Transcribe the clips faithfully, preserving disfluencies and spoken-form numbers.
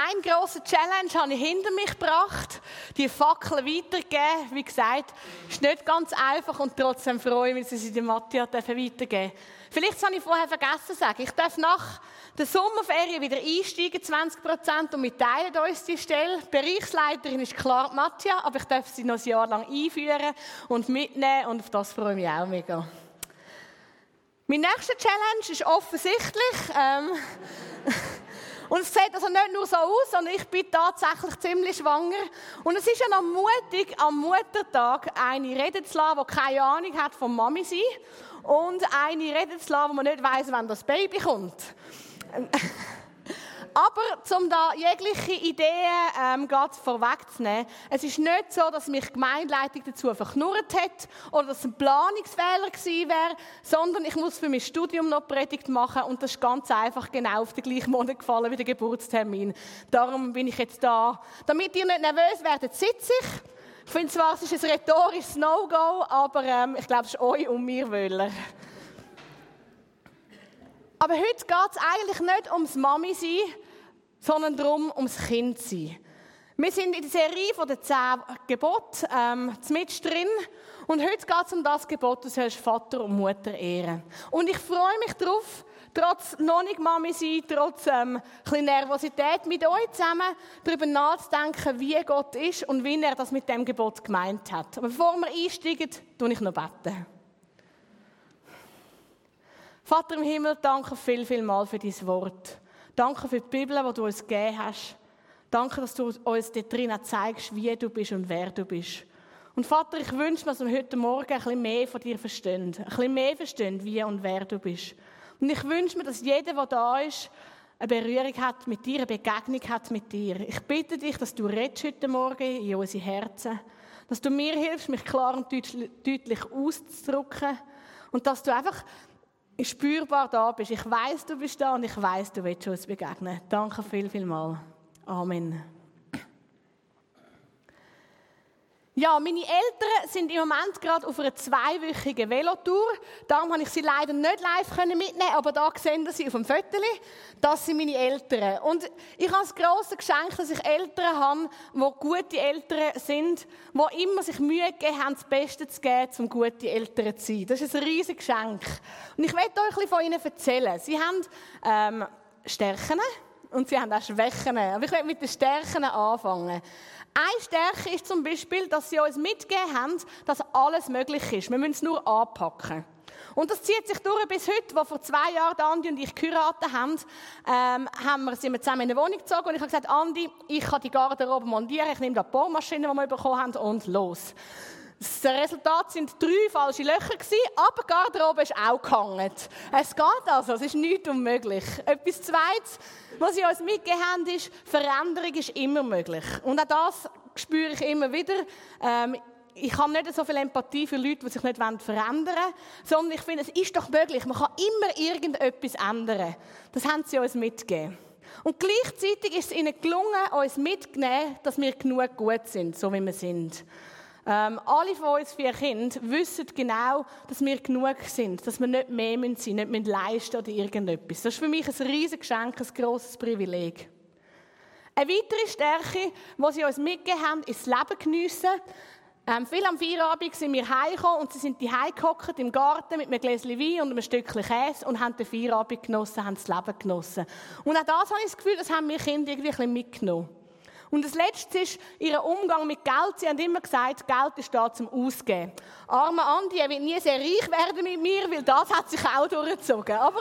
Eine grosse Challenge habe ich hinter mich gebracht, die Fackeln weitergeben. Wie gesagt, ist nicht ganz einfach und trotzdem freue ich mich, dass ich die Matthias weitergeben darf. Vielleicht habe ich vorher vergessen zu sagen, ich darf nach der Sommerferien wieder einsteigen, zwanzig Prozent, und wir teilen uns die Stelle. Die Bereichsleiterin ist klar Matthias, aber ich darf sie noch ein Jahr lang einführen und mitnehmen und auf das freue ich mich auch mega. Meine nächste Challenge ist offensichtlich. Ähm, und es sieht also nicht nur so aus, sondern ich bin tatsächlich ziemlich schwanger. Und es ist ja noch mutig, am Muttertag eine reden zu lassen, die keine Ahnung hat vom Mami sein. Und eine reden zu lassen, wo man nicht weiss, wann das Baby kommt. Aber um da jegliche Ideen ähm, gerade vorwegzunehmen, es ist nicht so, dass mich die Gemeindeleitung dazu verknurrt hat oder dass es ein Planungsfehler gewesen wäre, sondern ich muss für mein Studium noch Predigt machen und das ist ganz einfach genau auf den gleichen Monat gefallen wie der Geburtstermin. Darum bin ich jetzt da. Damit ihr nicht nervös werdet, sitze ich. Ich finde zwar, es ist ein rhetorisches No-Go, aber ähm, ich glaube, es ist euch und mir wollen. Aber heute geht es eigentlich nicht ums Mami-Sein, sondern darum, ums Kind-Sein. Wir sind in der Serie von den zehn Geboten ähm, mit drin. Und heute geht es um das Gebot, du sollst Vater und Mutter ehren. Und ich freue mich darauf, trotz noch nicht Mami sein, trotz ähm, ein bisschen Nervosität mit euch zusammen, darüber nachzudenken, wie Gott ist und wie er das mit dem Gebot gemeint hat. Aber bevor wir einsteigen, tue ich noch beten. Vater im Himmel, danke viel, viel mal für dein Wort. Danke für die Bibel, die du uns gegeben hast. Danke, dass du uns dort drin zeigst, wie du bist und wer du bist. Und Vater, ich wünsche mir, dass wir heute Morgen ein bisschen mehr von dir verstehen. Ein bisschen mehr verstehen, wie und wer du bist. Und ich wünsche mir, dass jeder, der da ist, eine Berührung hat mit dir, eine Begegnung hat mit dir. Ich bitte dich, dass du redest heute Morgen in unsere Herzen. Dass du mir hilfst, mich klar und deutlich auszudrücken. Und dass du einfach spürbar da bist. Ich weiss, du bist da und ich weiss, du willst uns begegnen. Danke viel, viel mal. Amen. Ja, meine Eltern sind im Moment gerade auf einer zweiwöchigen Velotour. Darum konnte ich sie leider nicht live mitnehmen, aber da sehen Sie auf dem Foto, das sind meine Eltern. Und ich habe das grosse Geschenk, dass ich Eltern habe, die gute Eltern sind, die immer sich Mühe gegeben haben, das Beste zu geben, um gute Eltern zu sein. Das ist ein riesiges Geschenk. Und ich möchte euch ein bisschen von ihnen erzählen. Sie haben ähm, Stärken und sie haben auch Schwächen. Aber ich möchte mit den Stärken anfangen. Eine Stärke ist zum Beispiel, dass sie uns mitgegeben haben, dass alles möglich ist. Wir müssen es nur anpacken. Und das zieht sich durch bis heute, wo vor zwei Jahren Andi und ich geheiratet haben, ähm, haben wir, sind wir zusammen in eine Wohnung gezogen und ich habe gesagt, Andi, ich kann die Garderobe montieren, ich nehme die Bohrmaschine, die wir bekommen haben, und los. Das Resultat waren drei falsche Löcher, aber die Garderobe ist auch gehangen. Es geht also, es ist nichts unmöglich. Etwas Zweites, was sie uns mitgegeben haben, ist, Veränderung ist immer möglich. Und auch das spüre ich immer wieder. Ähm, ich habe nicht so viel Empathie für Leute, die sich nicht verändern wollen, sondern ich finde, es ist doch möglich. Man kann immer irgendetwas ändern. Das haben sie uns mitgegeben. Und gleichzeitig ist es ihnen gelungen, uns mitzunehmen, dass wir genug gut sind, so wie wir sind. Ähm, alle von uns vier Kinder wissen genau, dass wir genug sind, dass wir nicht mehr sein müssen, nicht mehr leisten oder irgendetwas. Das ist für mich ein riesiges Geschenk, ein grosses Privileg. Eine weitere Stärke, die sie uns mitgegeben haben, ist das Leben geniessen. Ähm, viel am Feierabend sind wir heimgekommen und sie sind die heimgehockt im Garten mit einem Gläschen Wein und einem Stückchen Käse und haben den Feierabend genossen, haben das Leben genossen. Und auch das habe ich das Gefühl, das haben wir Kinder irgendwie ein bisschen mitgenommen. Und das Letzte ist ihr Umgang mit Geld. Sie haben immer gesagt, Geld ist da zum Ausgeben. Armer Andi, er wird nie sehr reich werden mit mir, weil das hat sich auch durchgezogen. Aber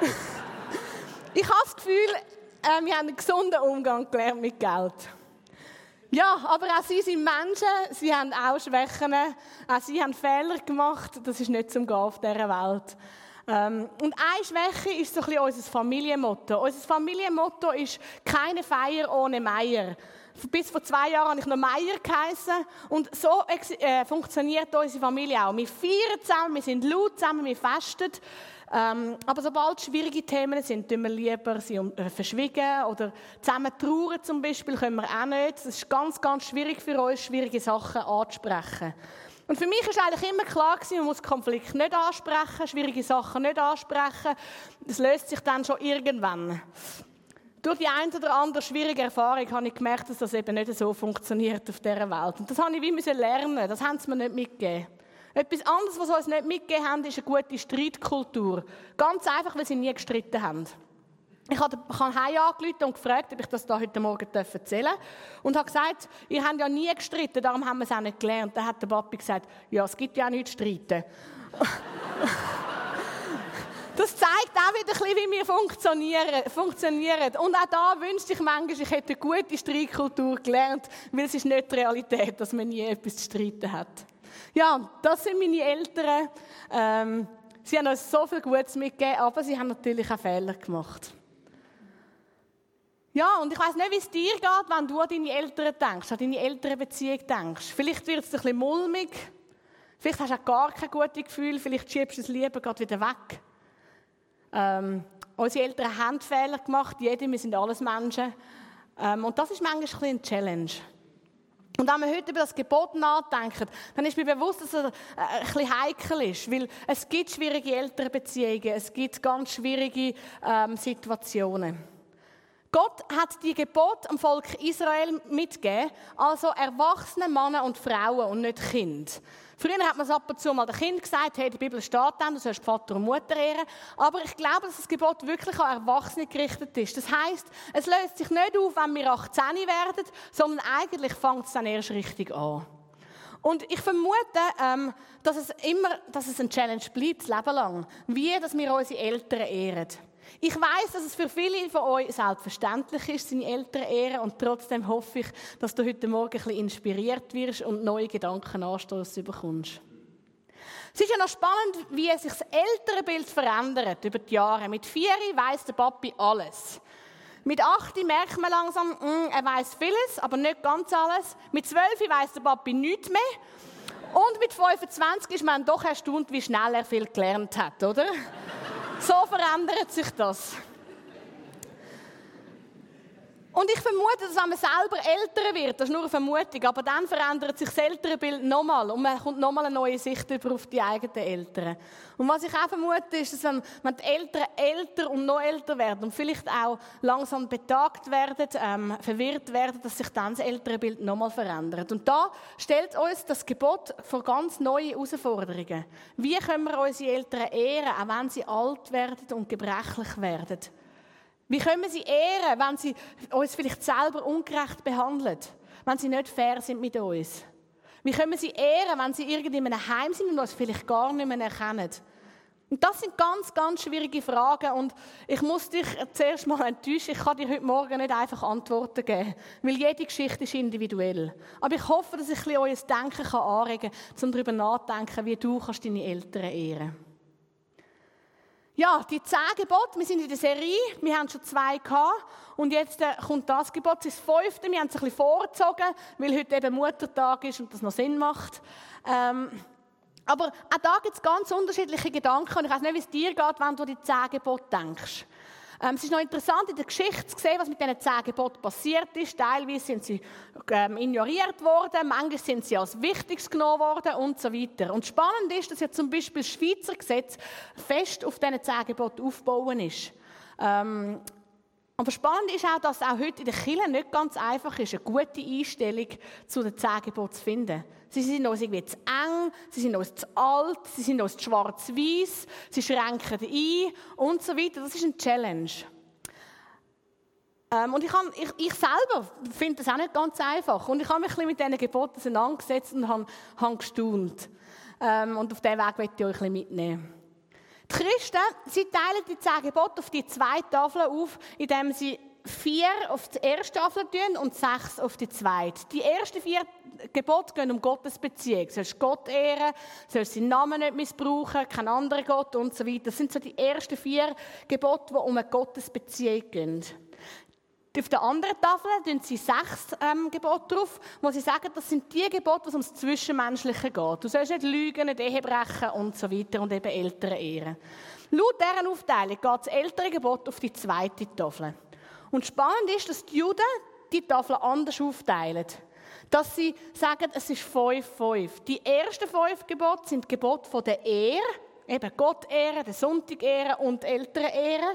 ich habe das Gefühl, äh, wir haben einen gesunden Umgang gelernt mit Geld. Ja, aber auch sie sind Menschen, sie haben auch Schwächen, auch sie haben Fehler gemacht. Das ist nicht zum Gehen auf dieser Welt. Ähm, und eine Schwäche ist so ein bisschen unser Familienmotto. Unser Familienmotto ist «Keine Feier ohne Meier». Bis vor zwei Jahren habe ich noch Meier geheissen. Und so äh, funktioniert unsere Familie auch. Wir feiern zusammen, wir sind laut zusammen, wir festen. Ähm, aber sobald schwierige Themen sind, tun wir lieber sie äh, verschwiegen oder zusammen trauern zum Beispiel, können wir auch nicht. Es ist ganz, ganz schwierig für uns, schwierige Sachen anzusprechen. Und für mich war eigentlich immer klar, man muss Konflikte nicht ansprechen, schwierige Sachen nicht ansprechen. Das löst sich dann schon irgendwann. Durch die eine oder andere schwierige Erfahrung habe ich gemerkt, dass das eben nicht so funktioniert auf dieser Welt. Und das habe ich wie müssen lernen. Das haben sie mir nicht mitgegeben. Etwas anderes, was sie uns nicht mitgegeben haben, ist eine gute Streitkultur. Ganz einfach, weil sie nie gestritten haben. Ich habe heim angerufen und gefragt, ob ich das da heute Morgen erzählen darf. Und habe gesagt, ihr habt ja nie gestritten, darum haben wir es auch nicht gelernt. Dann hat der Papi gesagt, ja, es gibt ja auch nichts zu streiten. Das zeigt auch wieder ein bisschen, wie wir funktionieren. funktionieren. Und auch da wünschte ich manchmal, ich hätte eine gute Streitkultur gelernt, weil es ist nicht die Realität, dass man nie etwas zu streiten hat. Ja, das sind meine Eltern. Ähm, sie haben uns so viel Gutes mitgegeben, aber sie haben natürlich auch Fehler gemacht. Ja, und ich weiss nicht, wie es dir geht, wenn du an deine Eltern denkst, an deine Elternbeziehung denkst. Vielleicht wird es ein bisschen mulmig, vielleicht hast du auch gar kein gutes Gefühl, vielleicht schiebst du es lieber gerade wieder weg. Ähm, unsere Eltern haben Fehler gemacht, jeder, wir sind alles Menschen. Ähm, und das ist manchmal ein bisschen eine Challenge. Und wenn wir heute über das Gebot nachdenken, dann ist mir bewusst, dass es ein bisschen heikel ist, weil es gibt schwierige Elternbeziehungen, es gibt ganz schwierige ähm, Situationen. Gott hat die Gebote am Volk Israel mitgegeben, also erwachsene Männer und Frauen und nicht Kinder. Früher hat man es ab und zu mal den Kindern gesagt, hey, die Bibel steht dann, du sollst Vater und Mutter ehren. Aber ich glaube, dass das Gebot wirklich an Erwachsene gerichtet ist. Das heisst, es löst sich nicht auf, wenn wir achtzehn werden, sondern eigentlich fängt es dann erst richtig an. Und ich vermute, ähm, dass es immer, dass es ein Challenge bleibt, das Leben lang, wie dass wir unsere Eltern ehren. Ich weiss, dass es für viele von euch selbstverständlich ist, seine Eltern ehren, und trotzdem hoffe ich, dass du heute Morgen ein bisschen inspiriert wirst und neue Gedanken Anstoß bekommst. Es ist ja noch spannend, wie sich das Elternbild verändert über die Jahre. Mit vier weiss der Papi alles. Mit acht merkt man langsam, mh, er weiss vieles, aber nicht ganz alles. Mit zwölf weiss der Papi nichts mehr. Und mit fünfundzwanzig ist man doch erstaunt, wie schnell er viel gelernt hat, oder? So verändert sich das. Und ich vermute, dass wenn man selber älter wird, das ist nur eine Vermutung, aber dann verändert sich das Elternbild nochmal und man kommt nochmal eine neue Sicht über auf die eigenen Eltern. Und was ich auch vermute, ist, dass wenn, wenn die Eltern älter und noch älter werden und vielleicht auch langsam betagt werden, ähm, verwirrt werden, dass sich dann das Elternbild nochmal verändert. Und da stellt uns das Gebot vor ganz neue Herausforderungen. Wie können wir unsere Eltern ehren, auch wenn sie alt werden und gebrechlich werden? Wie können wir sie ehren, wenn sie uns vielleicht selber ungerecht behandeln, wenn sie nicht fair sind mit uns? Wie können wir sie ehren, wenn sie irgendwie in einem Heim sind und uns vielleicht gar nicht mehr erkennen? Und das sind ganz, ganz schwierige Fragen, und ich muss dich zuerst mal enttäuschen, ich kann dir heute Morgen nicht einfach Antworten geben, weil jede Geschichte ist individuell. Aber ich hoffe, dass ich ein bisschen euer Denken anregen kann, um darüber nachzudenken, wie du kannst deine Eltern ehren kannst. Ja, die zehn Gebote, wir sind in der Serie, wir haben schon zwei gehabt und jetzt äh, kommt das Gebot, das ist das fünfte, wir haben es ein bisschen vorgezogen, weil heute eben Muttertag ist und das noch Sinn macht. Ähm, aber auch da gibt es ganz unterschiedliche Gedanken, und ich weiß nicht, wie es dir geht, wenn du an die zehn Gebote denkst. Ähm, es ist noch interessant, in der Geschichte zu sehen, was mit diesen zehn Geboten passiert ist. Teilweise sind sie ähm, ignoriert worden, manchmal sind sie als Wichtiges genommen worden und so weiter. Und spannend ist, dass ja zum Beispiel das Schweizer Gesetz fest auf diesen zehn Geboten aufgebaut ist. Ähm, aber spannend ist auch, dass auch heute in der Kirche nicht ganz einfach ist, eine gute Einstellung zu den zehn Geboten zu finden. Sie sind uns irgendwie zu eng, sie sind uns zu alt, sie sind uns zu schwarz-weiß, sie schränken ein und so weiter. Das ist eine Challenge. Ähm, und ich, kann, ich, ich selber finde das auch nicht ganz einfach. Und ich habe mich ein bisschen mit diesen Geboten auseinandergesetzt und habe, habe gestaunt. Ähm, und auf diesen Weg möchte ich euch ein bisschen mitnehmen. Die Christen, sie teilen die zehn Gebote auf die zwei Tafeln auf, indem sie vier auf die erste Tafel tun und sechs auf die zweite. Die ersten vier Gebote gehen um Gottes Beziehung. Du sollst Gott ehren, du sollst seinen Namen nicht missbrauchen, kein anderer Gott und so weiter. Das sind so die ersten vier Gebote, die um eine Gottesbeziehung gehen. Auf der anderen Tafel tun sie sechs ähm, Gebote drauf, wo sie sagen, das sind die Gebote, was ums Zwischenmenschliche geht. Du sollst nicht lügen, nicht Ehe brechen und so weiter und eben Eltern ehren. Laut dieser Aufteilung geht das ältere Gebot auf die zweite Tafel. Und spannend ist, dass die Juden die Tafel anders aufteilen. Dass sie sagen, es ist fünf, fünf. Die ersten fünf Gebote sind Gebote von der Ehre, eben Gott ehren, den Sonntag ehren und Eltern ehren.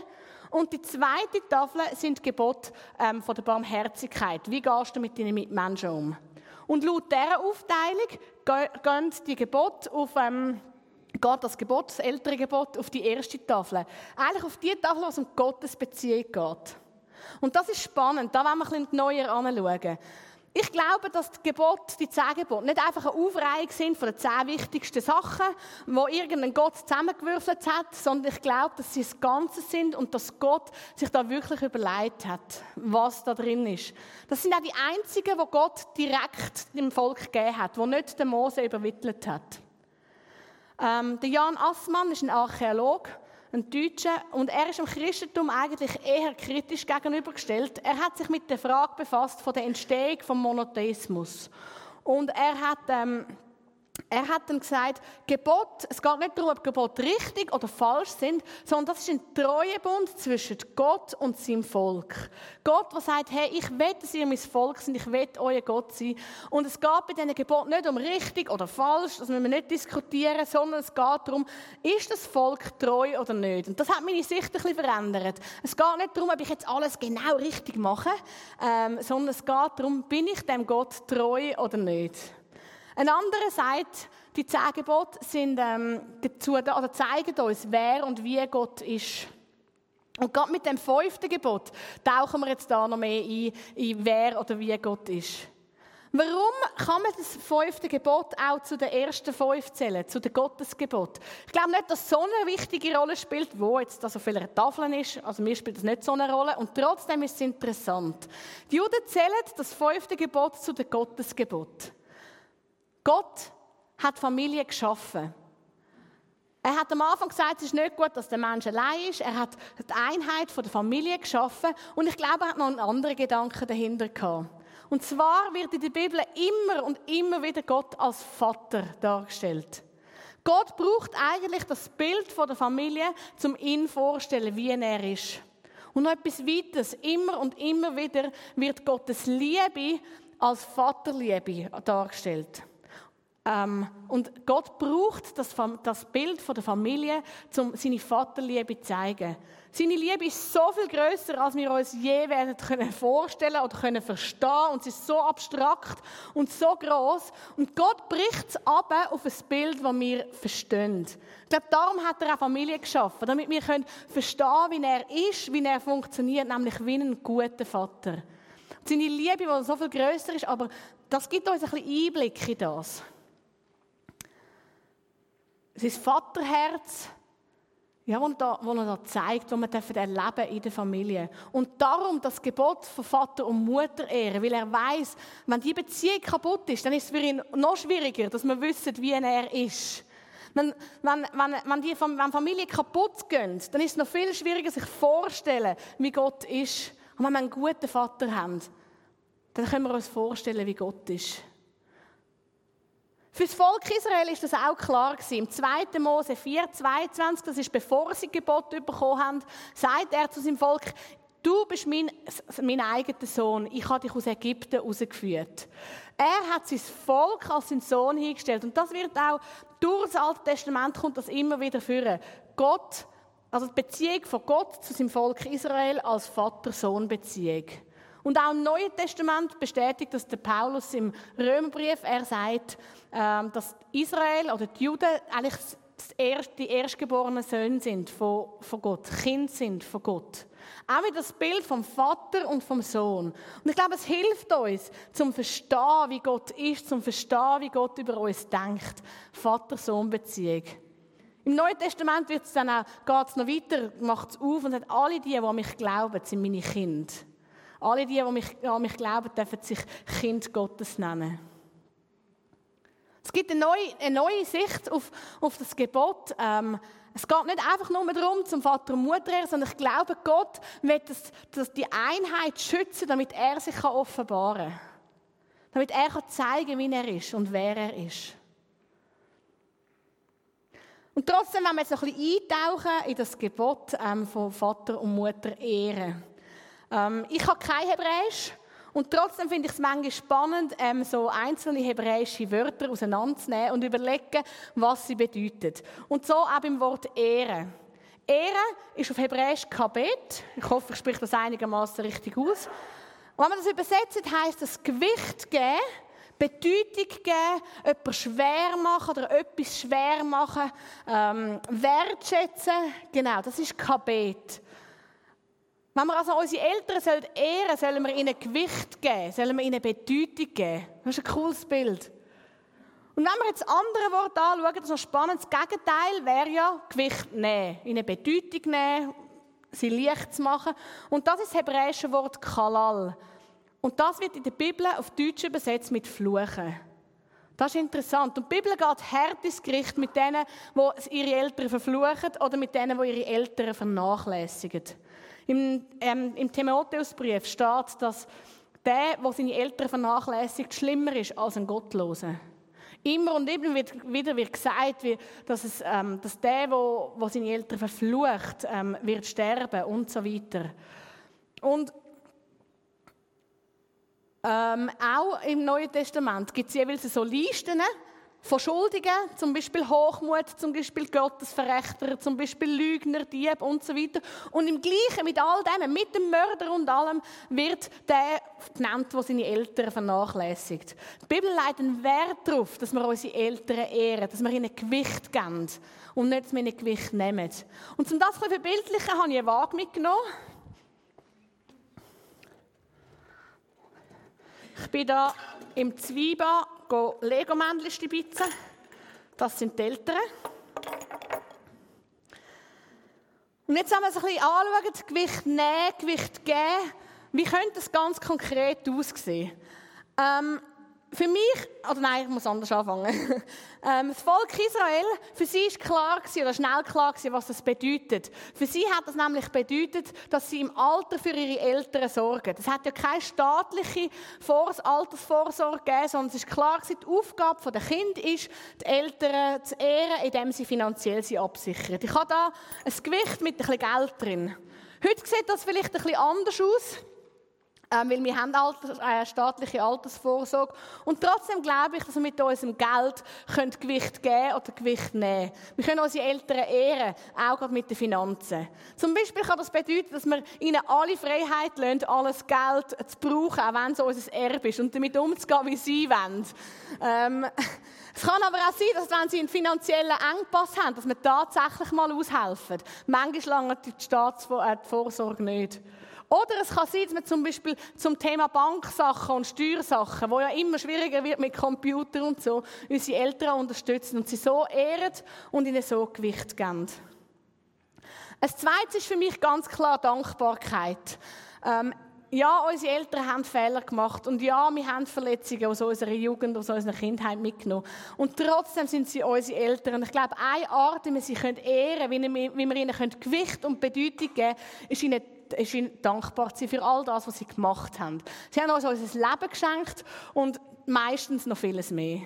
Und die zweite Tafel sind die Gebote ähm, von der Barmherzigkeit. Wie gehst du mit deinen Mitmenschen um? Und laut dieser Aufteilung gehen die Gebote auf, ähm, geht das Gebot, das ältere Gebot, auf die erste Tafel. Eigentlich auf die Tafel, wo es um Gottesbeziehung geht. Und das ist spannend, da wollen wir ein bisschen neuer anschauen. Ich glaube, dass die Gebote, die zehn Gebote, nicht einfach eine Aufreihung sind von den zehn wichtigsten Sachen, wo irgendein Gott zusammengewürfelt hat, sondern ich glaube, dass sie das Ganze sind und dass Gott sich da wirklich überlegt hat, was da drin ist. Das sind auch die einzigen, die Gott direkt dem Volk gegeben hat, die nicht der Mose übermittelt hat. Ähm, der Jan Assmann ist ein Archäologe, ein Deutscher, und er ist dem Christentum eigentlich eher kritisch gegenübergestellt. Er hat sich mit der Frage befasst von der Entstehung des Monotheismus. Und er hat, ähm, er hat dann gesagt, Gebot, es geht nicht darum, ob Gebote richtig oder falsch sind, sondern das ist ein Treuebund zwischen Gott und seinem Volk. Gott, der sagt, hey, ich will, dass ihr mein Volk seid, ich will euer Gott sein. Und es geht bei diesen Geboten nicht um richtig oder falsch, das müssen wir nicht diskutieren, sondern es geht darum, ist das Volk treu oder nicht. Und das hat meine Sicht ein bisschen verändert. Es geht nicht darum, ob ich jetzt alles genau richtig mache, ähm, sondern es geht darum, bin ich dem Gott treu oder nicht. Ein anderer sagt, die zehn Gebote sind, ähm, dazu, oder zeigen uns, wer und wie Gott ist. Und gerade mit dem fünften Gebot tauchen wir jetzt da noch mehr ein, in wer oder wie Gott ist. Warum kann man das fünfte Gebot auch zu den ersten fünf zählen, zu den Gottesgeboten? Ich glaube nicht, dass so eine wichtige Rolle spielt, wo jetzt das auf welcher Tafel ist. Also mir spielt das nicht so eine Rolle. Und trotzdem ist es interessant. Die Juden zählen das fünfte Gebot zu den Gottesgeboten. Gott hat Familie geschaffen. Er hat am Anfang gesagt, es ist nicht gut, dass der Mensch allein ist. Er hat die Einheit der Familie geschaffen. Und ich glaube, er hat noch einen anderen Gedanken dahinter gehabt. Und zwar wird in der Bibel immer und immer wieder Gott als Vater dargestellt. Gott braucht eigentlich das Bild der Familie, um ihn vorzustellen, wie er ist. Und noch etwas Weiteres. Immer und immer wieder wird Gottes Liebe als Vaterliebe dargestellt. Ähm, und Gott braucht das, das Bild von der Familie, um seine Vaterliebe zu zeigen. Seine Liebe ist so viel grösser, als wir uns je werden können vorstellen oder können verstehen. Und sie ist so abstrakt und so gross. Und Gott bricht es ab auf ein Bild, das wir verstehen. Ich glaube, darum hat er auch Familie geschaffen, damit wir können verstehen, wie er ist, wie er funktioniert, nämlich wie ein guter Vater. Seine Liebe, die so viel grösser ist, aber das gibt uns ein bisschen Einblick in das. Sein Vaterherz, ja, das er, er da zeigt, das wir erleben in der Familie. Und darum das Gebot von Vater und Mutter ehren, weil er weiss, wenn die Beziehung kaputt ist, dann ist es für ihn noch schwieriger, dass wir wissen, wie er ist. Wenn, wenn, wenn, wenn, die, wenn Familien kaputt gehen, dann ist es noch viel schwieriger, sich vorzustellen, wie Gott ist. Und wenn wir einen guten Vater haben, dann können wir uns vorstellen, wie Gott ist. Für das Volk Israel ist das auch klar gewesen. Im zweiten Mose vier, zweiundzwanzig, das ist bevor sie Gebot bekommen haben, sagt er zu seinem Volk, du bist mein, mein eigener Sohn, ich habe dich aus Ägypten herausgeführt. Er hat sein Volk als seinen Sohn hingestellt. Und das wird auch, durch das Alte Testament kommt das immer wieder führen. Gott, also die Beziehung von Gott zu seinem Volk Israel als Vater-Sohn-Beziehung. Und auch im Neuen Testament bestätigt das der Paulus im Römerbrief. Er sagt, dass Israel oder die Juden eigentlich die erstgeborenen Söhne sind von, von Gott, Kinder sind von Gott. Auch mit das Bild vom Vater und vom Sohn. Und ich glaube, es hilft uns, zum Verstehen, wie Gott ist, zum Verstehen, wie Gott über uns denkt. Vater-Sohn-Beziehung. Im Neuen Testament wird es dann auch, geht es noch weiter, macht es auf und sagt, alle die, die an mich glauben, sind meine Kinder. Alle die, die mich, an mich glauben, dürfen sich Kind Gottes nennen. Es gibt eine neue, eine neue Sicht auf, auf das Gebot. Ähm, es geht nicht einfach nur darum, zum Vater und Mutter ehren, sondern ich glaube, Gott will das, das die Einheit schützen, damit er sich offenbaren kann. Damit er kann zeigen, wie er ist und wer er ist. Und trotzdem, wenn wir jetzt noch ein bisschen eintauchen in das Gebot ähm, von Vater und Mutter ehren. Ähm, ich habe kein Hebräisch und trotzdem finde ich es manchmal spannend, ähm, so einzelne hebräische Wörter auseinanderzunehmen und überlegen, was sie bedeuten. Und so auch beim Wort Ehren. Ehre ist auf Hebräisch Kabet. Ich hoffe, ich spreche das einigermaßen richtig aus. Und wenn man das übersetzt, heisst das Gewicht geben, Bedeutung geben, jemanden schwer machen oder etwas schwer machen, ähm, wertschätzen. Genau, das ist Kabet. Wenn wir also unsere Eltern ehren sollen, sollen wir ihnen Gewicht geben, sollen wir ihnen Bedeutung geben. Das ist ein cooles Bild. Und wenn wir jetzt andere Worte anschauen, das ist noch spannend, das Gegenteil wäre ja Gewicht nehmen, ihnen Bedeutung nehmen, sie leicht zu machen. Und das ist das hebräische Wort Kalal. Und das wird in der Bibel auf Deutsch übersetzt mit Fluchen. Das ist interessant. Und die Bibel geht hart ins Gericht mit denen, die ihre Eltern verfluchen oder mit denen, die ihre Eltern vernachlässigen. Im, ähm, im Timotheusbrief steht, dass der, der seine Eltern vernachlässigt, schlimmer ist als ein Gottloser. Immer und immer wird, wieder wird gesagt, wie, dass, es, ähm, dass der, der, der seine Eltern verflucht, ähm, wird sterben und so weiter. Und ähm, auch im Neuen Testament gibt es jeweils so Listen von Schuldigen, zum Beispiel Hochmut, zum Beispiel Gottesverächter, zum Beispiel Lügner, Dieb und so weiter. Und im Gleichen mit all dem, mit dem Mörder und allem, wird der genannt, der seine Eltern vernachlässigt. Die Bibel legt einen Wert darauf, dass wir unsere Eltern ehren, dass wir ihnen Gewicht geben und nicht, dass wir ihnen Gewicht nehmen. Und um das zu verbildlichen, habe ich eine Waage mitgenommen. Ich bin hier im Zweiba Lego-Männchen stibitzen. Das sind die Eltern. Und jetzt haben wir uns ein bisschen anschauen, Gewicht nehmen, Gewicht geben. Wie könnte das ganz konkret aussehen? Ähm, für mich, oder nein, ich muss anders anfangen. ähm, das Volk Israel, für sie war klar gewesen, oder schnell klar gewesen, was das bedeutet. Für sie hat das nämlich bedeutet, dass sie im Alter für ihre Eltern sorgen. Es hat ja keine staatliche Altersvorsorge gegeben, sondern es ist klar gewesen, die Aufgabe der Kinder ist, die Eltern zu ehren, indem sie finanziell sie absichern. Ich habe da ein Gewicht mit ein bisschen Geld drin. Heute sieht das vielleicht ein bisschen anders aus. Ähm, weil wir haben Alters, äh, staatliche Altersvorsorge. Und trotzdem glaube ich, dass wir mit unserem Geld können Gewicht geben oder Gewicht nehmen. Wir können unsere Eltern ehren, auch gerade mit den Finanzen. Zum Beispiel kann das bedeuten, dass wir ihnen alle Freiheit lassen, alles Geld zu brauchen, auch wenn es unser Erbe ist, und damit umzugehen, wie sie wollen. Ähm, es kann aber auch sein, dass wenn sie einen finanziellen Engpass haben, dass wir tatsächlich mal aushelfen. Manchmal langt die Staatsvorsorge nicht. Oder es kann sein, dass wir zum Beispiel zum Thema Banksachen und Steuersachen, wo ja immer schwieriger wird mit Computern und so, unsere Eltern unterstützen und sie so ehren und ihnen so Gewicht geben. Ein zweites ist für mich ganz klar Dankbarkeit. Ähm, ja, unsere Eltern haben Fehler gemacht und ja, wir haben Verletzungen aus unserer Jugend, aus unserer Kindheit mitgenommen. Und trotzdem sind sie unsere Eltern. Und ich glaube, eine Art, wie wir sie ehren können, wie wir ihnen Gewicht und Bedeutung geben können, ist ihnen ist ihnen dankbar zu sein für all das, was sie gemacht haben. Sie haben uns unser Leben geschenkt und meistens noch vieles mehr.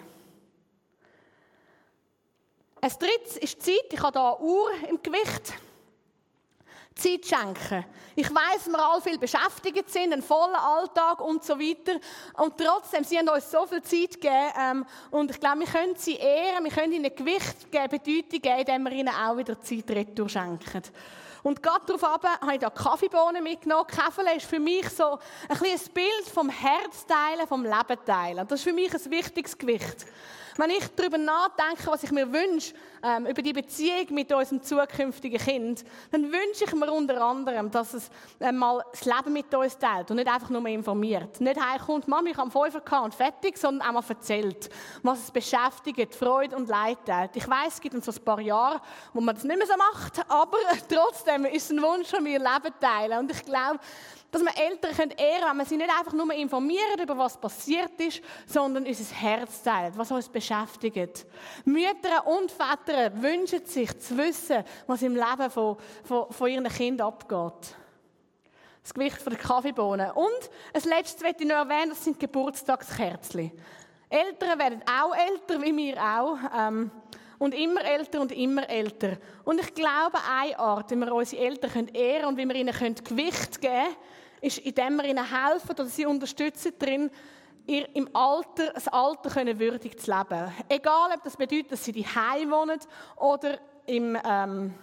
Ein drittes ist die Zeit. Ich habe hier eine Uhr im Gewicht. Zeit schenken. Ich weiss, wir alle viel beschäftigt sind, einen vollen Alltag und so weiter. Und trotzdem, sie haben uns so viel Zeit gegeben. Ähm, und ich glaube, wir können sie ehren, wir können ihnen Gewicht geben, Bedeutung geben, indem wir ihnen auch wieder Zeit retour schenken. Und gerade darauf habe ich da Kaffeebohnen mitgenommen. Kaffee ist für mich so ein bisschen ein Bild vom Herzteilen, vom Lebenteilen. Das ist für mich ein wichtiges Gewicht. Wenn ich darüber nachdenke, was ich mir wünsche, ähm, über die Beziehung mit unserem zukünftigen Kind, dann wünsche ich mir unter anderem, dass es äh, mal das Leben mit uns teilt und nicht einfach nur informiert. Nicht heimkommt, Mami, ich habe fünf Uhr und fertig, sondern auch mal erzählt, was es beschäftigt, Freude und Leid teilt. Ich weiss, es gibt so ein paar Jahre, wo man das nicht mehr so macht, aber trotzdem ist es ein Wunsch von mir, Leben teilen. Und ich glaube, dass wir Eltern ehren können, wenn wir sie nicht einfach nur informieren über was passiert ist, sondern unser Herz teilen, was uns beschäftigt. Mütter und Väter wünschen sich zu wissen, was im Leben von, von, von ihren Kindern abgeht. Das Gewicht von der Kaffeebohnen. Und ein letztes möchte ich noch erwähnen, das sind Geburtstagskerzen. Eltern werden auch älter, wie wir auch. Ähm, Und immer älter und immer älter. Und ich glaube, eine Art, wie wir unsere Eltern ehren können und wie wir ihnen Gewicht geben können, ist, indem wir ihnen helfen oder sie unterstützen darin, ihr im Alter, das Alter können würdig zu leben. Egal, ob das bedeutet, dass sie daheim wohnen oder im, ähm,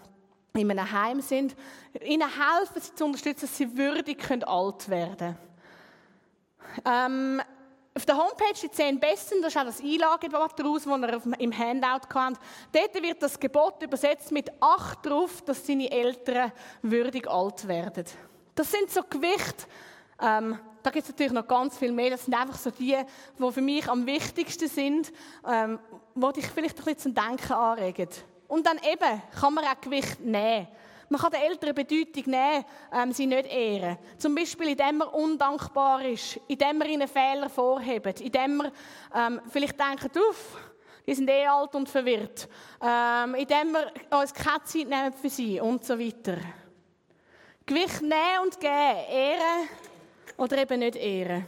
in einem Heim sind, ihnen helfen, sie zu unterstützen, dass sie würdig alt werden können. Ähm, auf der Homepage die zehn Besten, das ist auch das Einlageblatt daraus, das ihr im Handout habt. Dort wird das Gebot übersetzt mit Acht darauf, dass seine Eltern würdig alt werden. Das sind so Gewichte. Ähm, da gibt es natürlich noch ganz viel mehr. Das sind einfach so die, die für mich am wichtigsten sind, ähm, die dich vielleicht ein bisschen zum Denken anregen. Und dann eben kann man auch Gewicht nehmen. Man kann der älteren Bedeutung nehmen, ähm, sie nicht ehren. Zum Beispiel, indem man undankbar ist, indem man ihnen Fehler vorhebt, indem man ähm, vielleicht denkt, uff, die sind eh alt und verwirrt, ähm, indem wir uns keine Zeit nehmen für sie und so weiter. Gewicht nehmen und geben, ehren oder eben nicht ehren.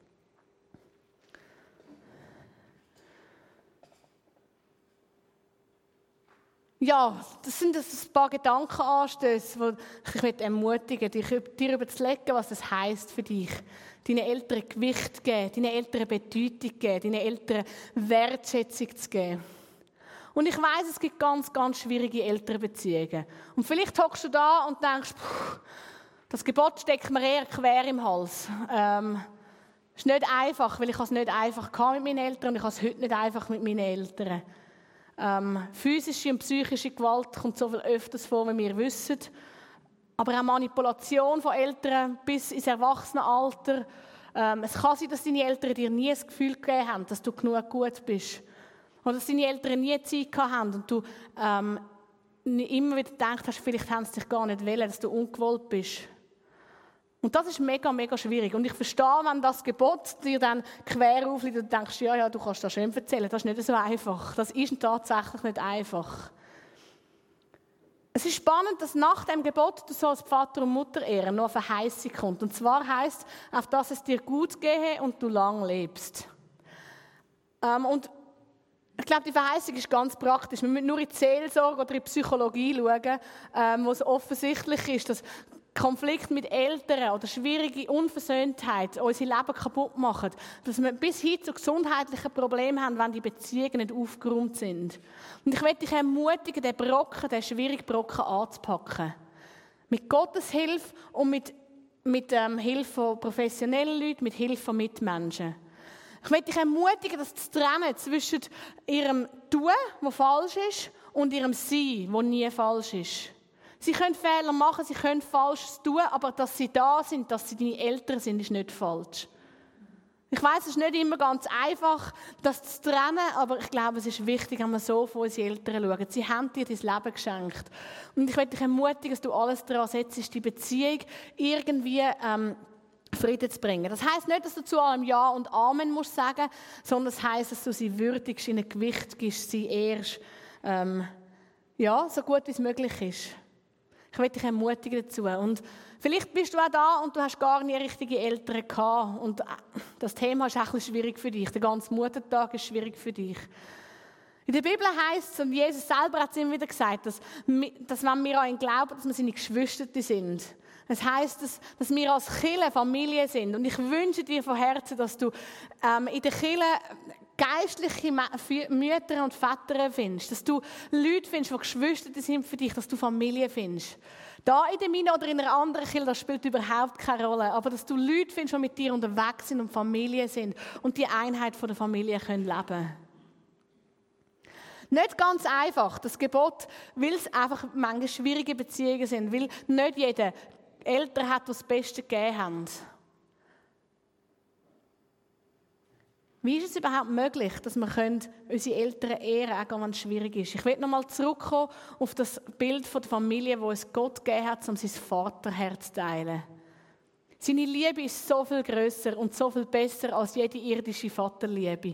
Ja, das sind ein paar Gedankenanstöße, die ich ermutigen möchte, dir überzulegen, was es heisst für dich. Deinen Eltern Gewicht geben, deinen Eltern Bedeutung geben, deinen Eltern Wertschätzung zu geben. Und ich weiss, es gibt ganz, ganz schwierige Elternbeziehungen. Und vielleicht hockst du da und denkst, pff, das Gebot steckt mir eher quer im Hals. Ähm, ist nicht einfach, weil ich es nicht einfach hatte mit meinen Eltern und ich habe es heute nicht einfach mit meinen Eltern. Ähm, physische und psychische Gewalt kommt so viel öfters vor, wie wir wissen. Aber auch Manipulation von Eltern bis ins Erwachsenenalter. Ähm, es kann sein, dass deine Eltern dir nie das Gefühl gegeben haben, dass du genug gut bist. Oder dass deine Eltern nie Zeit gehabt haben und du ähm, immer wieder gedacht hast, vielleicht haben sie dich gar nicht wollen, dass du ungewollt bist. Und das ist mega, mega schwierig. Und ich verstehe, wenn das Gebot dir dann quer aufliegt und du denkst, ja, ja, du kannst das schön erzählen. Das ist nicht so einfach. Das ist tatsächlich nicht einfach. Es ist spannend, dass nach dem Gebot du sollst Vater und Mutter ehren, noch eine Verheißung kommt. Und zwar heisst, auf dass es dir gut gehe und du lang lebst. Ähm, und ich glaube, die Verheißung ist ganz praktisch. Wir müssen nur in die Seelsorge oder in die Psychologie schauen, ähm, wo es offensichtlich ist, dass Konflikt mit Eltern oder schwierige Unversöhntheit unser Leben kaputt machen. Dass wir bis hin zu gesundheitlichen Problemen haben, wenn die Beziehungen nicht aufgeräumt sind. Und ich möchte dich ermutigen, den Brocken, den schwierigen Brocken anzupacken. Mit Gottes Hilfe und mit, mit ähm, Hilfe von professionellen Leuten, mit Hilfe von Mitmenschen. Ich möchte dich ermutigen, das zu trennen zwischen ihrem Tun, das falsch ist, und ihrem Sein, das nie falsch ist. Sie können Fehler machen, sie können Falsches tun, aber dass sie da sind, dass sie deine Eltern sind, ist nicht falsch. Ich weiss, es ist nicht immer ganz einfach, das zu trennen, aber ich glaube, es ist wichtig, wenn wir so von unseren Eltern schauen. Sie haben dir dein Leben geschenkt. Und ich möchte dich ermutigen, dass du alles daran setzt, die Beziehung irgendwie ähm, Frieden zu bringen. Das heisst nicht, dass du zu allem Ja und Amen musst sagen, sondern das heisst, dass du sie würdigst, ihnen Gewicht gibst, sie ehrst, ähm, ja, so gut wie es möglich ist. Ich möchte dich ermutigen dazu. Und vielleicht bist du auch da und du hast gar nie richtige Eltern gehabt. Und das Thema ist auch ein bisschen schwierig für dich. Der ganze Muttertag ist schwierig für dich. In der Bibel heisst es, und Jesus selber hat es immer wieder gesagt, dass, dass wenn wir an ihn glauben, dass wir seine Geschwister sind. Es heisst, dass, dass wir als Kirche Familie sind. Und ich wünsche dir von Herzen, dass du ähm, in der Kirche geistliche Mütter und Väter findest. Dass du Leute findest, die Geschwister sind für dich, dass du Familie findest. Da in der Mine oder in einer anderen Kirche, das spielt überhaupt keine Rolle. Aber dass du Leute findest, die mit dir unterwegs sind und Familie sind und die Einheit von der Familie können leben. Nicht ganz einfach, das Gebot, weil es einfach manchmal schwierige Beziehungen sind, weil nicht jeder Eltern hat, die das Beste gegeben haben. Wie ist es überhaupt möglich, dass wir unsere Eltern ehren können, auch wenn es schwierig ist? Ich will nochmal zurückkommen auf das Bild von der Familie, wo es Gott gegeben hat, um sein Vaterherz zu teilen. Seine Liebe ist so viel grösser und so viel besser als jede irdische Vaterliebe.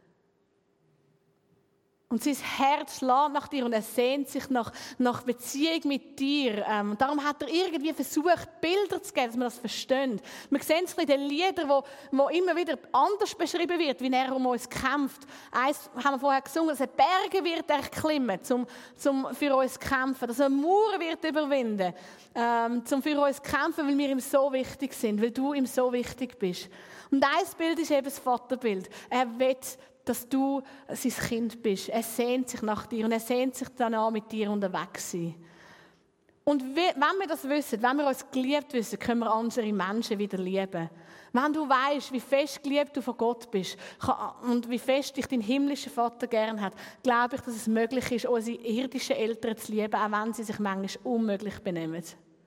Und sein Herz schlägt nach dir und er sehnt sich nach, nach Beziehung mit dir. Ähm, darum hat er irgendwie versucht, Bilder zu geben, dass wir das verstehen. Wir sehen es in den Liedern, wo, wo immer wieder anders beschrieben wird, wie er um uns kämpft. Eins haben wir vorher gesungen, dass er Berge wird erklimmen, um, um für uns zu kämpfen. Dass er Mauern wird überwinden, ähm, um für uns zu kämpfen, weil wir ihm so wichtig sind, weil du ihm so wichtig bist. Und ein Bild ist eben das Vaterbild. Er will, dass du sein Kind bist. Er sehnt sich nach dir und er sehnt sich danach, mit dir unterwegs zu sein. Und wenn wir das wissen, wenn wir uns geliebt wissen, können wir andere Menschen wieder lieben. Wenn du weißt, wie fest geliebt du von Gott bist und wie fest dich dein himmlischer Vater gern hat, glaube ich, dass es möglich ist, unsere irdischen Eltern zu lieben, auch wenn sie sich manchmal unmöglich benehmen.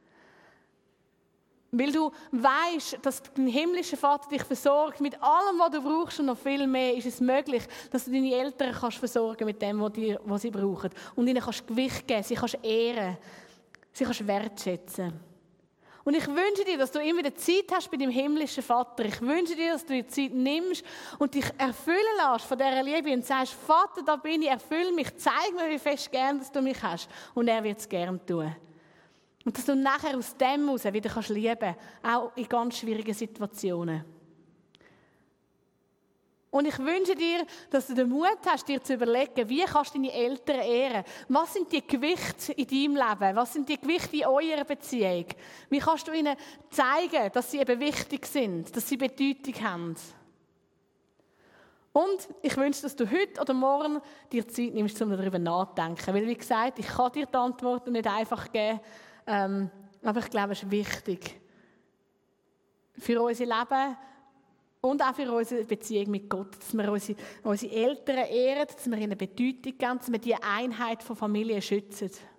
Weil du weißt, dass dein himmlischer Vater dich versorgt mit allem, was du brauchst und noch viel mehr, ist es möglich, dass du deine Eltern kannst versorgen mit dem, was sie brauchen. Und ihnen kannst Gewicht geben, sie kannst ehren, sie kannst wertschätzen. Und ich wünsche dir, dass du immer wieder Zeit hast bei deinem himmlischen Vater. Ich wünsche dir, dass du die Zeit nimmst und dich erfüllen lässt von dieser Liebe und sagst, Vater, da bin ich, erfüll mich, zeig mir, wie fest gern dass du mich hast. Und er wird es gern tun. Und dass du nachher aus dem heraus wieder kannst lieben, auch in ganz schwierigen Situationen. Und ich wünsche dir, dass du den Mut hast, dir zu überlegen, wie kannst du deine Eltern ehren? Was sind die Gewichte in deinem Leben? Was sind die Gewichte in eurer Beziehung? Wie kannst du ihnen zeigen, dass sie eben wichtig sind, dass sie Bedeutung haben? Und ich wünsche, dass du heute oder morgen dir Zeit nimmst, um darüber nachzudenken. Weil, wie gesagt, ich kann dir die Antworten nicht einfach geben, ähm, aber ich glaube, es ist wichtig für unser Leben, und auch für unsere Beziehung mit Gott, dass wir unsere, unsere Eltern ehren, dass wir ihnen Bedeutung geben, dass wir die Einheit von Familie schützen.